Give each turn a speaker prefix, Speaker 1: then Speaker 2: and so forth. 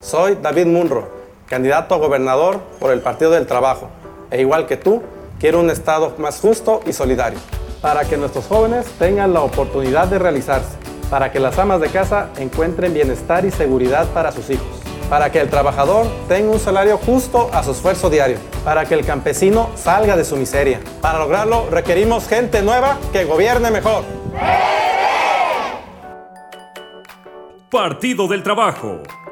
Speaker 1: Soy David Munro, candidato a gobernador por el Partido del Trabajo. E igual que tú, quiero un Estado más justo y solidario, para que nuestros jóvenes tengan la oportunidad de realizarse, para que las amas de casa encuentren bienestar y seguridad para sus hijos, para que el trabajador tenga un salario justo a su esfuerzo diario, para que el campesino salga de su miseria. Para lograrlo, requerimos gente nueva que gobierne mejor.
Speaker 2: Partido del Trabajo.